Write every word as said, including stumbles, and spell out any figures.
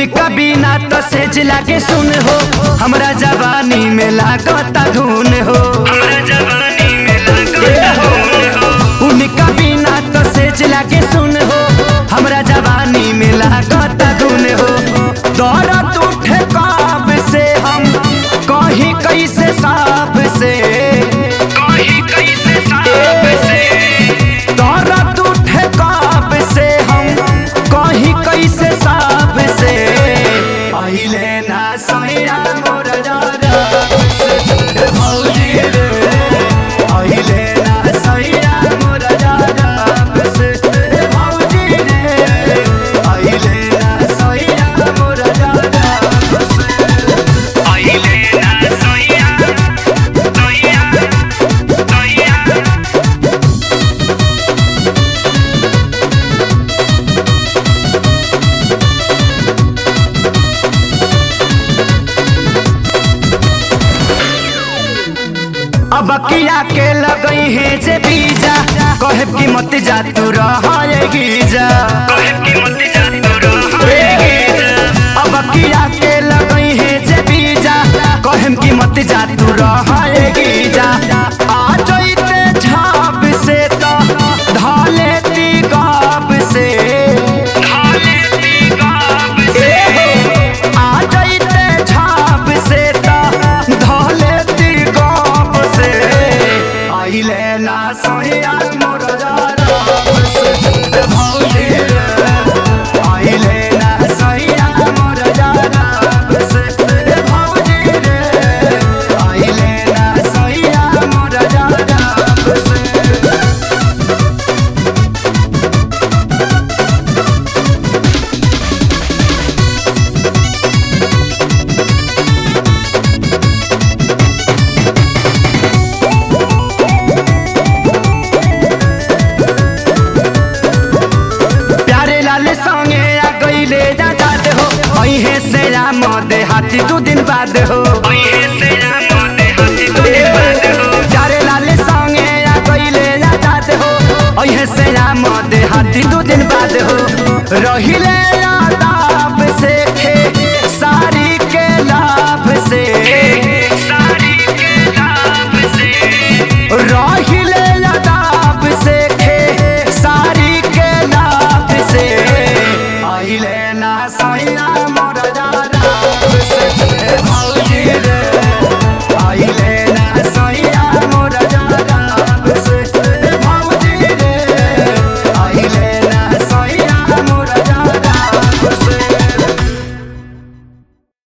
उनका बिना तो सेज लागे सुन हो, हमरा जवानी में लागता धुन हो, हमरा जवानी में लागता धुन हो। उनका बिना तो सेज लागे सुन हो, हमरा जवानी में लागता धुन हो। दौड़त उठे काब से हम कहीं कैसे साफ से, कहीं कैसे साफ से। दौड़त उठे काब से हम कहीं कैसे साफ से। पहिले ना सैया मोर जारा से भौजी रे, पहिले ना सैया मोर जारा से भौजी रे, पहिले ना सैया मोर जारा से, पहिले ना सैया सैया सैया। अब किया के लगई है जे बीजा, कहे की मत जा तू रहेगी जा, कहे की मत जा तू रहेगी जा। अब किया के लगई है जे बीजा, कहे की मत जा तू रहेगी जा। आ जइते झाप से तो ढाले ती गाप से, ढाले ती गाप से। आ जइते झाप से तो ढाले ती गाप से। आइले ना सैया मोर जारा से भौजी रे, आइले ना सैया मोर जारा से भौजी रे, आइले ना सैया मोर जारा से। प्यारे लाल संगे आ गईले जात हो, अहे से राम दे हाथी दू दिन बाद हो, अहे से राम दे हाथी दू दिन बाद हो। प्यारे लाल संगे आ गईले जात हो, अहे से राम दे हाथी दू दिन बाद हो। रहिले